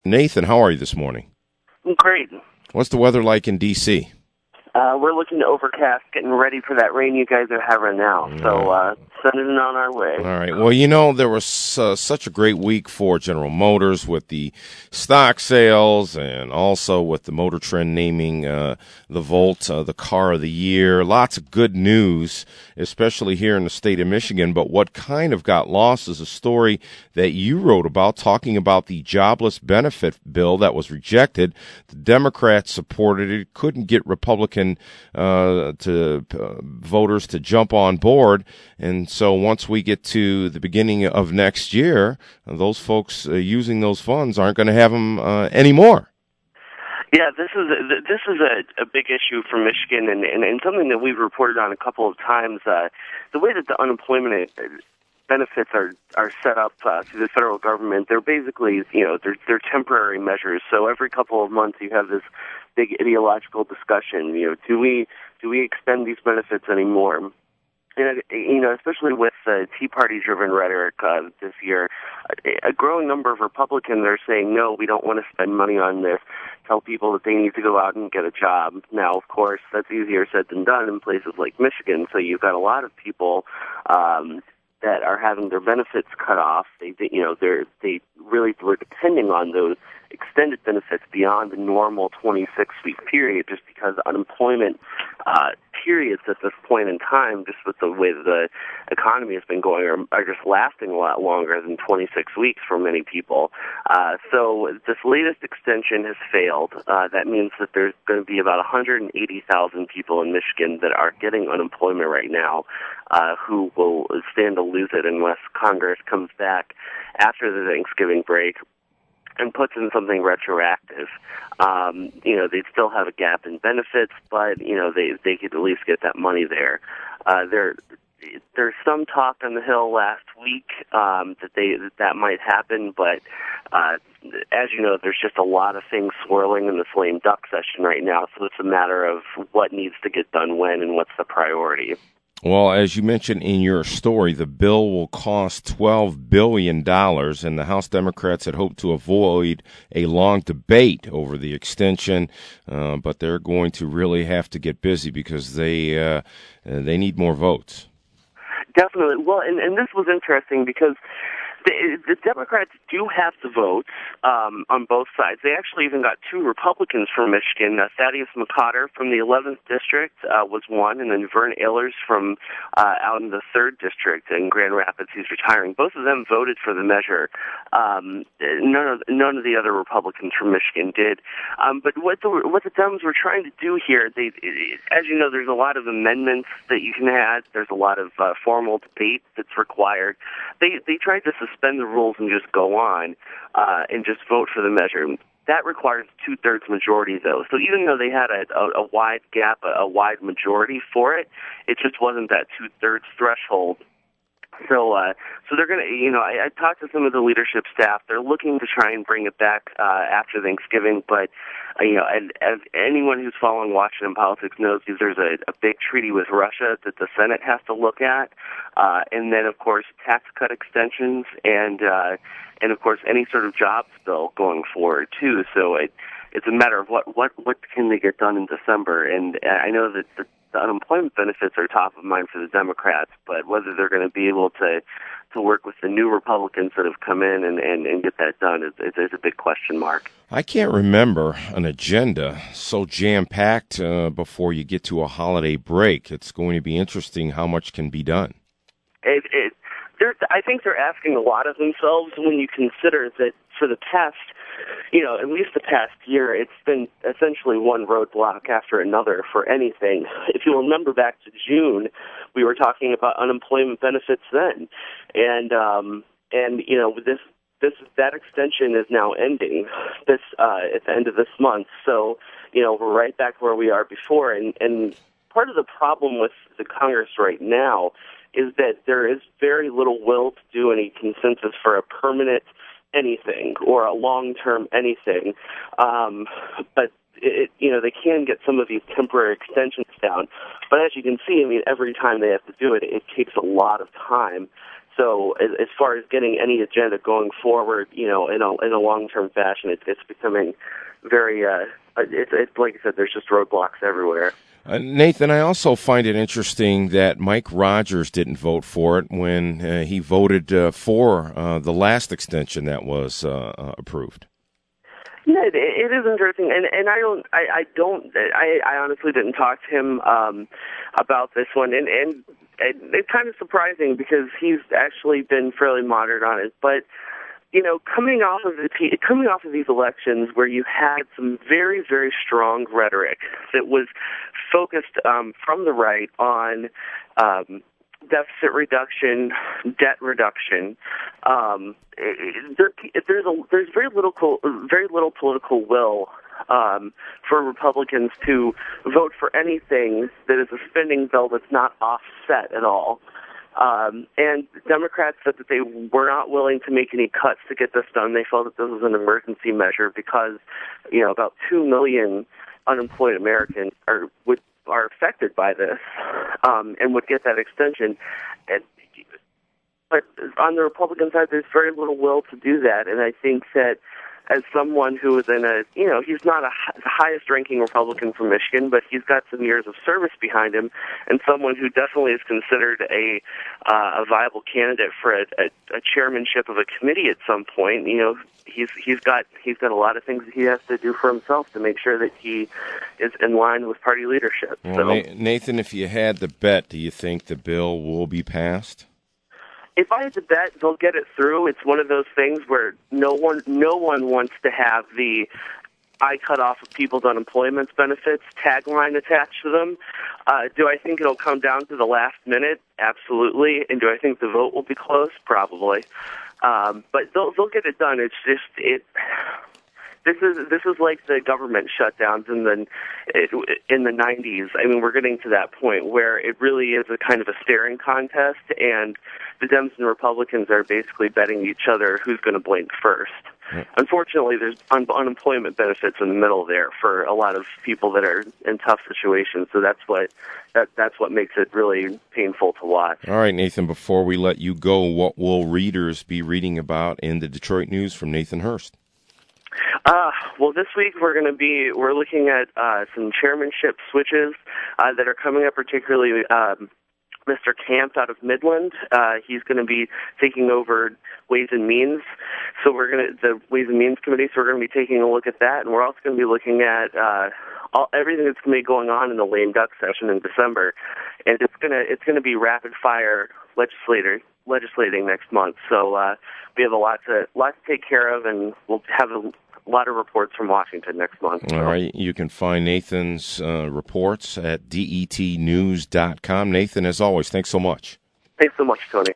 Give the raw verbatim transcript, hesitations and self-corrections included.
Nathan, how are you this morning? Great. What's the weather like in D C? Uh, we're looking to overcast, getting ready for that rain you guys are having now. So uh, sending it on our way. All right. Well, you know, there was uh, such a great week for General Motors with the stock sales and also with the Motor Trend naming uh, the Volt uh, the car of the year. Lots of good news, especially here in the state of Michigan. But what kind of got lost is a story that you wrote about, talking about the jobless benefit bill that was rejected. The Democrats supported it, couldn't get Republican uh, to uh, voters to jump on board. And so once we get to the beginning of next year, those folks uh, using those funds aren't going to have them uh, anymore. Yeah, this is a, this is a, a big issue for Michigan, and, and, and something that we've reported on a couple of times. Uh, the way that the unemployment benefits are are set up uh, through the federal government, they're basically, you know, they're they're temporary measures. So every couple of months, you have this big ideological discussion. You know, do we do we extend these benefits anymore? And, you know, especially with the Tea Party-driven rhetoric uh, this year, a growing number of Republicans are saying, no, we don't want to spend money on this. Tell people that they need to go out and get a job. Now, of course, that's easier said than done in places like Michigan. So you've got a lot of people um, that are having their benefits cut off. They, they you know, they're they really were depending on those extended benefits beyond the normal twenty-six week period, just because unemployment uh, periods at this point in time, just with the way the economy has been going, are, are just lasting a lot longer than twenty-six weeks for many people. Uh, so this latest extension has failed. Uh, that means that there's going to be about one hundred eighty thousand people in Michigan that are getting unemployment right now, uh, who will stand to lose it unless Congress comes back after the Thanksgiving break and puts in something retroactive. Um, you know, they'd still have a gap in benefits, but, you know, they they could at least get that money there. Uh, there there's some talk on the Hill last week um, that they that, that might happen, but uh, as you know, there's just a lot of things swirling in this lame duck session right now, so it's a matter of what needs to get done when and what's the priority. Well, as you mentioned in your story, the bill will cost twelve billion dollars, and the House Democrats had hoped to avoid a long debate over the extension, uh, but they're going to really have to get busy because they uh, they need more votes. Definitely. Well, and, and this was interesting because the, the Democrats do have the votes um, on both sides. They actually even got two Republicans from Michigan. Uh, Thaddeus McCotter from the eleventh District uh, was one, and then Vern Ehlers from uh, out in the third District in Grand Rapids, who's retiring. Both of them voted for the measure. Um, none of none of the other Republicans from Michigan did. Um, but what the what the Dems were trying to do here, they, as you know, there's a lot of amendments that you can add. There's a lot of uh, formal debate that's required. They they tried to suspend the rules and just go on uh, and just vote for the measure. That requires two-thirds majority, though. So even though they had a, a, a wide gap, a, a wide majority for it, it just wasn't that two-thirds threshold. So, uh, so they're going to, you know, I, I talked to some of the leadership staff. They're looking to try and bring it back uh, after Thanksgiving, but, uh, you know, and, as anyone who's following Washington politics knows, there's a, a big treaty with Russia that the Senate has to look at, uh, and then, of course, tax cut extensions, and, uh, and of course, any sort of jobs bill going forward, too. So it, it's a matter of what, what, what can they get done in December, and I know that the The unemployment benefits are top of mind for the Democrats, but whether they're going to be able to to work with the new Republicans that have come in and, and, and get that done is, is, is a big question mark. I can't remember an agenda so jam-packed uh, before you get to a holiday break. It's going to be interesting how much can be done. It, it, I think they're asking a lot of themselves when you consider that for the past, you know, at least the past year, it's been essentially one roadblock after another for anything. If you remember back to June, we were talking about unemployment benefits then, and um, and you know this this that extension is now ending this uh, at the end of this month. So you know we're right back where we are before, and and part of the problem with the Congress right now is that there is very little will to do any consensus for a permanent anything or a long-term anything. Um, but, it, you know, they can get some of these temporary extensions down. But as you can see, I mean, every time they have to do it, it takes a lot of time. So as, as far as getting any agenda going forward, you know, in a in a long term fashion, it's it's becoming very. Uh, it's, it's like I said, there's just roadblocks everywhere. Uh, Nathan, I also find it interesting that Mike Rogers didn't vote for it when uh, he voted uh, for uh, the last extension that was uh, uh, approved. Yeah, it, it is interesting, and and I don't, I, I don't, I, I honestly didn't talk to him um, about this one, and and it, it's kind of surprising because he's actually been fairly moderate on it, but. You know, coming off of the coming off of these elections, where you had some very, very strong rhetoric that was focused um, from the right on um, deficit reduction, debt reduction, um, there, there's a, there's very little very little political will um, for Republicans to vote for anything that is a spending bill that's not offset at all. Um, and Democrats said that they were not willing to make any cuts to get this done. They felt that this was an emergency measure because, you know, about two million unemployed Americans are would are affected by this um, and would get that extension. And, but on the Republican side, there's very little will to do that, and I think that as someone who is in a, you know, he's not a the highest-ranking Republican from Michigan, but he's got some years of service behind him, and someone who definitely is considered a uh, a viable candidate for a, a, a chairmanship of a committee at some point. You know, he's he's got he's got a lot of things that he has to do for himself to make sure that he is in line with party leadership. Well, so, Nathan, if you had the bet, do you think the bill will be passed? If I had to bet, they'll get it through. It's one of those things where no one, no one wants to have the "I cut off of people's unemployment benefits" tagline attached to them. Uh, do I think it'll come down to the last minute? Absolutely. And do I think the vote will be close? Probably. Um, but they'll they'll get it done. It's just it. This is this is like the government shutdowns in the in the nineties. I mean, we're getting to that point where it really is a kind of a staring contest, and the Dems and Republicans are basically betting each other who's going to blink first. Right. Unfortunately, there's un- unemployment benefits in the middle there for a lot of people that are in tough situations. So that's what that that's what makes it really painful to watch. All right, Nathan. Before we let you go, what will readers be reading about in the Detroit News from Nathan Hurst? Uh, well, this week we're going to be, we're looking at uh, some chairmanship switches uh, that are coming up, particularly um, Mister Camp out of Midland. Uh, he's going to be taking over Ways and Means. So we're going to, the Ways and Means Committee, so we're going to be taking a look at that. And we're also going to be looking at uh, all, everything that's going to be going on in the lame duck session in December. And it's going to, it's going to be rapid fire legislator, legislating next month. So uh, we have a lot to, lot to take care of, and we'll have a A lot of reports from Washington next month. So. All right. You can find Nathan's uh, reports at det news dot com. Nathan, as always, thanks so much. Thanks so much, Tony.